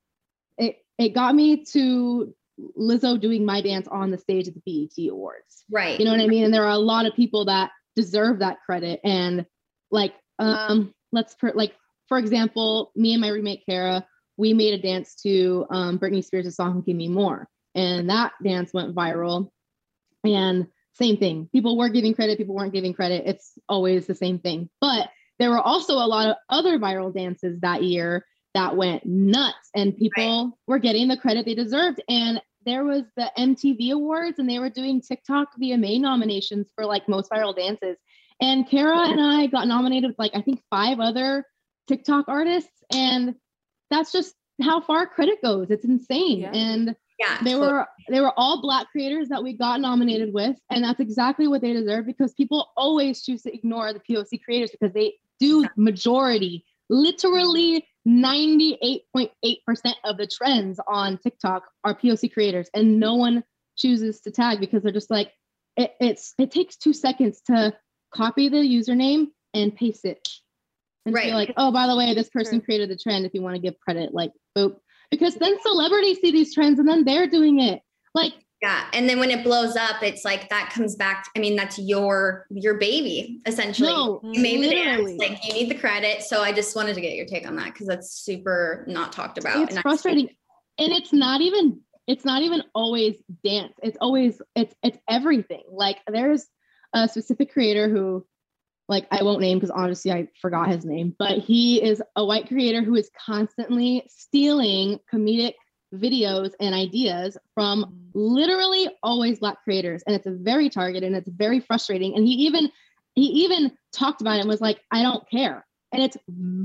S10: it it got me to Lizzo doing my dance on the stage at the B E T Awards.
S11: Right.
S10: You know what I mean? And there are a lot of people that deserve that credit. And like, um, let's per- like, for example, me and my roommate Kara, we made a dance to um, Britney Spears' song "Give Me More," and that dance went viral. And same thing, people were giving credit, people weren't giving credit. It's always the same thing. But there were also a lot of other viral dances that year that went nuts, and people right. were getting the credit they deserved. And there was the M T V Awards, and they were doing TikTok V M A nominations for like most viral dances. And Kara and I got nominated with like, I think five other TikTok artists. And that's just how far credit goes. It's insane.
S11: Yeah.
S10: And
S11: yeah,
S10: they
S11: totally.
S10: were they were all Black creators that we got nominated with. And that's exactly what they deserve, because people always choose to ignore the P O C creators because they do majority, literally ninety-eight point eight percent of the trends on TikTok are P O C creators, and no one chooses to tag because they're just like, it, it's it takes two seconds to copy the username and paste it. And
S11: right.
S10: be like, oh, by the way, this person True. created the trend. If you want to give credit, like, boop. Because then celebrities see these trends and then they're doing it. Like,
S11: yeah. And then when it blows up, it's like that comes back. I mean, that's your your baby, essentially.
S10: No,
S11: you made
S10: literally.
S11: the dance. Like, you need the credit. So I just wanted to get your take on that because that's super not talked about.
S10: It's frustrating. And it's not even, it's not even always dance. It's always, it's it's everything. Like, there's a specific creator who, like, I won't name because honestly I forgot his name, but he is a white creator who is constantly stealing comedic videos and ideas from literally always Black creators. And it's very targeted and it's very frustrating. And he even, he even talked about it and was like, I don't care. And it's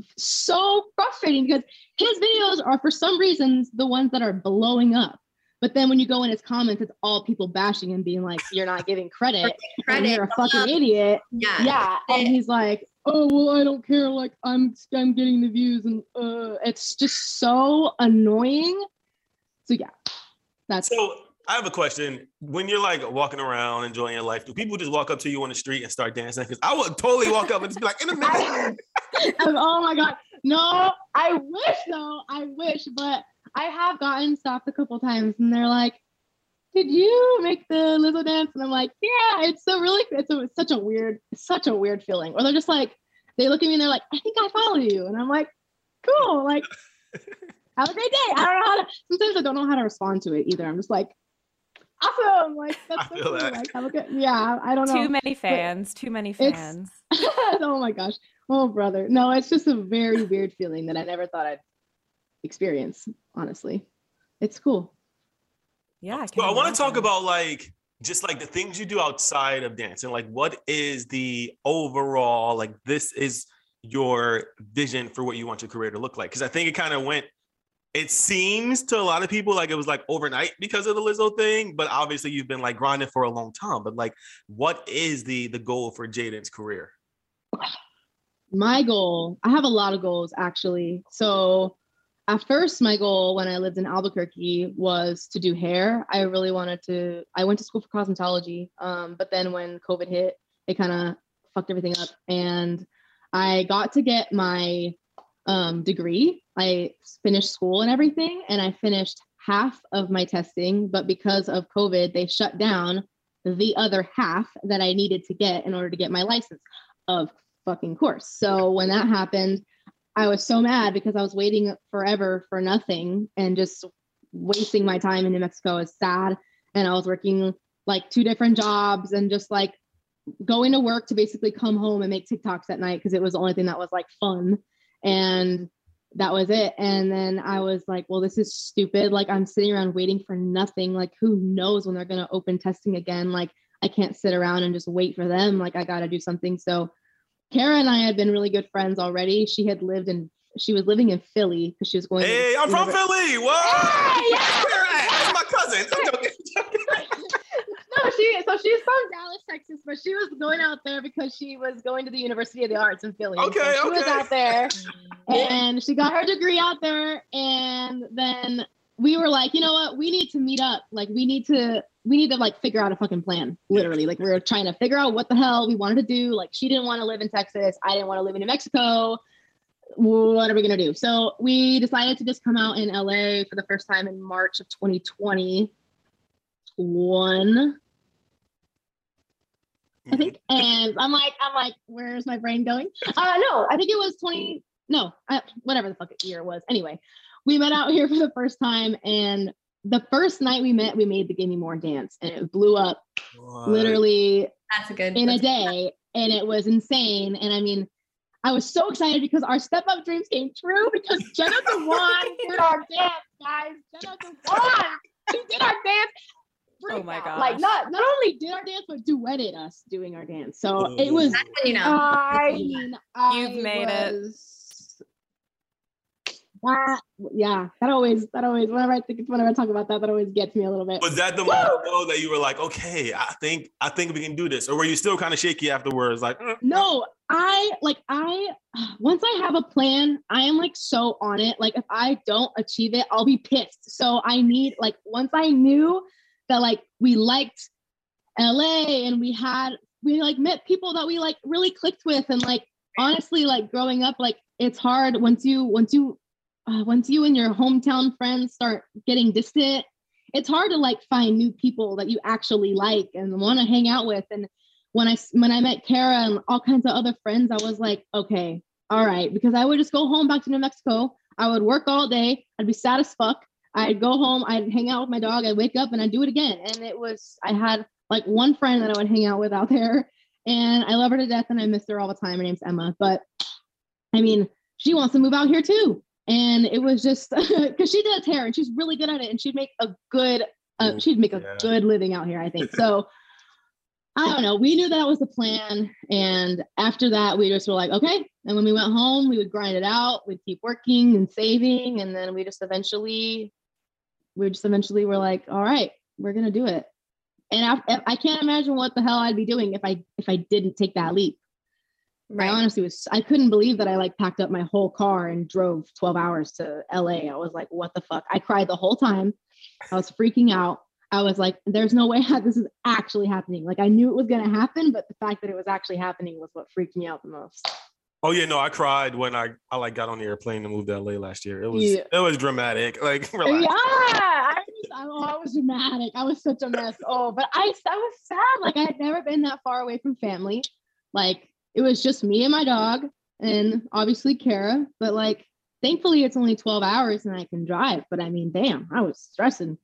S10: so frustrating because his videos are, for some reasons, the ones that are blowing up. But then when you go in his comments, it's all people bashing and being like, you're not giving credit, credit. and you're a fucking um, idiot.
S11: Yeah.
S10: Yeah. And he's like, oh, well, I don't care. Like, I'm I'm getting the views. And uh, it's just so annoying. So, yeah. That's
S12: So I have a question. When you're like walking around enjoying your life, do people just walk up to you on the street and start dancing? Because I would totally walk up and just be like, in a minute.
S10: Oh, my God. No, I wish, though. I wish. But I have gotten stopped a couple times and they're like, did you make the Lizzo dance? And I'm like, yeah, it's so really, it's, a, it's such a weird, such a weird feeling. Or they're just like, they look at me and they're like, I think I follow you. And I'm like, cool. Like, have a great day. I don't know how to, sometimes I don't know how to respond to it either. I'm just like, awesome. Like, that's so cool. Like, have a good, yeah, I don't know.
S13: Too many fans, but too many fans.
S10: Oh my gosh. Oh, brother. No, it's just a very weird feeling that I never thought I'd experience, honestly. It's cool.
S13: Yeah. I
S12: so I want to talk about like just like the things you do outside of dancing. Like, what is the overall, like, this is your vision for what you want your career to look like? Because I think it kind of went, it seems to a lot of people like it was like overnight because of the Lizzo thing, but obviously you've been like grinding for a long time. But like, what is the the goal for Jaden's career?
S10: My goal, I have a lot of goals actually. So at first, my goal when I lived in Albuquerque was to do hair. I really wanted to, I went to school for cosmetology, um, but then when COVID hit, it kind of fucked everything up. And I got to get my um, degree. I finished school and everything, and I finished half of my testing, but because of COVID, they shut down the other half that I needed to get in order to get my license. Of fucking course. So when that happened, I was so mad because I was waiting forever for nothing and just wasting my time in New Mexico is sad. And I was working like two different jobs and just like going to work to basically come home and make TikToks at night because it was the only thing that was like fun. And that was it. And then I was like, well, this is stupid. Like I'm sitting around waiting for nothing. Like who knows when they're going to open testing again? Like I can't sit around and just wait for them. Like I got to do something. So Kara and I had been really good friends already. She had lived in, she was living in Philly because she was going.
S12: Hey,
S10: to,
S12: I'm from Philly. Whoa.
S10: Hey, yeah.
S12: That's my cousin.
S10: No, she, so she's from Dallas, Texas, but she was going out there because she was going to the University of the Arts in Philly.
S12: Okay,
S10: so she
S12: okay.
S10: was out there and she got her degree out there. And then we were like, you know what? We need to meet up. Like we need to, we need to like figure out a fucking plan. Literally. Like we were trying to figure out what the hell we wanted to do. Like she didn't want to live in Texas. I didn't want to live in New Mexico. What are we going to do? So we decided to just come out in L A for the first time in March of twenty twenty-one, I think. And I'm like, I'm like, where's my brain going? Uh, no, I think it was twenty, no, I, whatever the fuck year it was. Anyway, we met out here for the first time. And the first night we met, we made the Gimme More dance and it blew up what? literally
S11: That's a good
S10: in a day. And it was insane. And I mean, I was so excited because our Step Up dreams came true because Jenna Dewan did our dance, guys. Jenna Dewan, she did our dance.
S13: Oh my god!
S10: Like not not only did our dance, but duetted us doing our dance. So it was.
S11: You know,
S10: I mean,
S13: you've made
S10: was, it. That, yeah, that always that always whenever I think whenever I talk about that, that always gets me a little bit.
S12: Was that the
S10: Woo!
S12: moment though that you were like, okay, I think I think we can do this, or were you still kind of shaky afterwards? Like, mm.
S10: no, I like I once I have a plan, I am like so on it. Like if I don't achieve it, I'll be pissed. So I need like once I knew that like we liked L A and we had we like met people that we like really clicked with, and like honestly, like growing up, like it's hard once you once you uh, once you and your hometown friends start getting distant. It's hard to like find new people that you actually like and want to hang out with. And when I when I met Kara and all kinds of other friends, I was like, okay, all right, because I would just go home back to New Mexico. I would work all day. I'd be sad as fuck. I'd go home. I'd hang out with my dog. I'd wake up and I'd do it again. And it was I had like one friend that I would hang out with out there, and I love her to death and I miss her all the time. Her name's Emma, but I mean, she wants to move out here too. And it was just because she does hair and she's really good at it, and she'd make a good, uh, she'd make a yeah. good living out here, I think. So I don't know. We knew that was the plan. And after that, we just were like, okay. And when we went home, we would grind it out. We'd keep working and saving. And then we just eventually, we just eventually were like, all right, we're going to do it. And I, I can't imagine what the hell I'd be doing if I, if I didn't take that leap. Right. I honestly was, I couldn't believe that I like packed up my whole car and drove twelve hours to L A. I was like, what the fuck? I cried the whole time. I was freaking out. I was like, there's no way this is actually happening. Like I knew it was going to happen, but the fact that it was actually happening was what freaked me out the most.
S12: Oh yeah, no, I cried when I, I like got on the airplane to move to L A last year. It was, yeah. it was dramatic. Like, relax.
S10: Yeah, I was, I, I was dramatic. I was such a mess. Oh, but I, I was sad. Like I had never been that far away from family. Like, it was just me and my dog and obviously Kara, but like, thankfully it's only twelve hours and I can drive. But I mean, damn, I was stressing.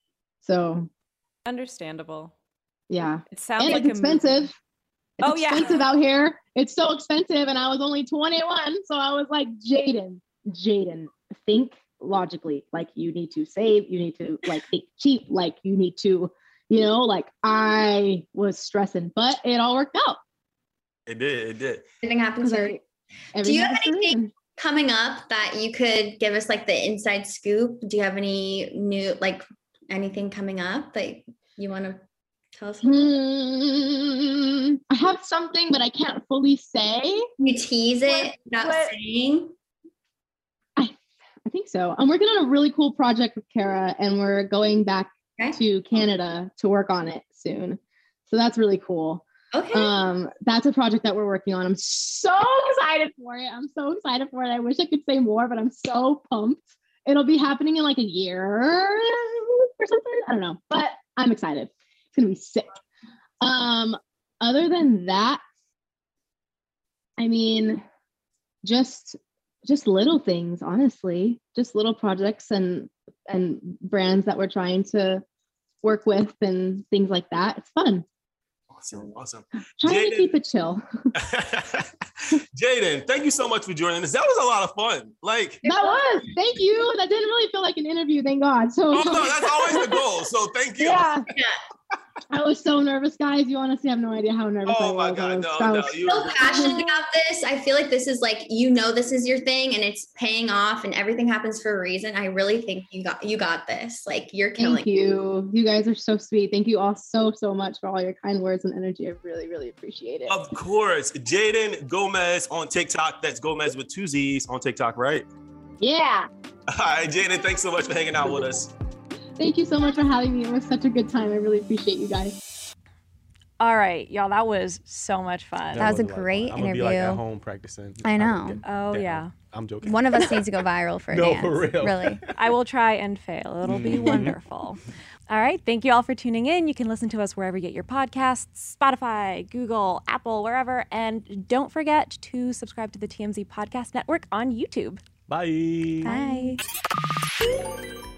S10: So.
S13: Understandable.
S10: Yeah.
S13: It sounds
S10: and
S13: like
S10: it's expensive. It's
S13: oh,
S10: expensive
S13: yeah.
S10: out here. It's so expensive. And I was only twenty-one. So I was like, Jaden, Jaden, think logically. Like you need to save, you need to like think cheap, like you need to, you know, like I was stressing, but it all worked out.
S12: It did. It did.
S11: Everything happens.
S10: I,
S11: Do you have anything coming up that you could give us like the inside scoop? Do you have any new, like anything coming up that you want to tell us about?
S10: Hmm, I have something, but I can't fully say.
S11: You tease it without what? saying?
S10: I, I think so. I'm working on a really cool project with Kara, and we're going back okay. to Canada to work on it soon. So that's really cool.
S11: Okay.
S10: Um, that's a project that we're working on. I'm so excited for it. I'm so excited for it. I wish I could say more, but I'm so pumped. It'll be happening in like a year or something. I don't know, but I'm excited. It's gonna be sick. Um, other than that, I mean, just just little things, honestly, just little projects and and brands that we're trying to work with and things like that. It's fun.
S12: Awesome, awesome.
S10: Trying
S12: Jaden,
S10: to keep it chill.
S12: Jaden, thank you so much for joining us. That was a lot of fun. Like
S10: that was. Thank you. That didn't really feel like an interview. Thank God. So
S12: oh, no, that's always the goal. So thank you.
S10: Yeah. I was so nervous, guys. You honestly have no idea how nervous
S12: oh
S10: I was.
S12: my God,
S10: I was
S12: no,
S10: so,
S12: no. You
S11: so passionate about this. I feel like this is like, you know, this is your thing and it's paying off and everything happens for a reason. I really think you got you got this. Like you're killing.
S10: Thank you. You guys are so sweet. Thank you all so, so much for all your kind words and energy. I really, really appreciate it.
S12: Of course. Jaden Gomez on TikTok. That's Gomez with two Z's on TikTok, right?
S10: Yeah.
S12: All right, Jaden, thanks so much for hanging out with us.
S10: Thank you so much for having me. It was such a good time. I really appreciate you guys.
S5: All right, y'all, that was so much fun.
S2: That was a great
S3: I'm gonna
S2: interview.
S3: be like at home practicing.
S2: I know.
S5: Oh, yeah.
S3: I'm joking.
S2: One of us needs to go viral for a
S3: No,
S2: dance.
S3: for real.
S2: Really.
S5: I will try and fail. It'll be wonderful. All right. Thank you all for tuning in. You can listen to us wherever you get your podcasts, Spotify, Google, Apple, wherever. And don't forget to subscribe to the T M Z Podcast Network on YouTube.
S3: Bye.
S5: Bye.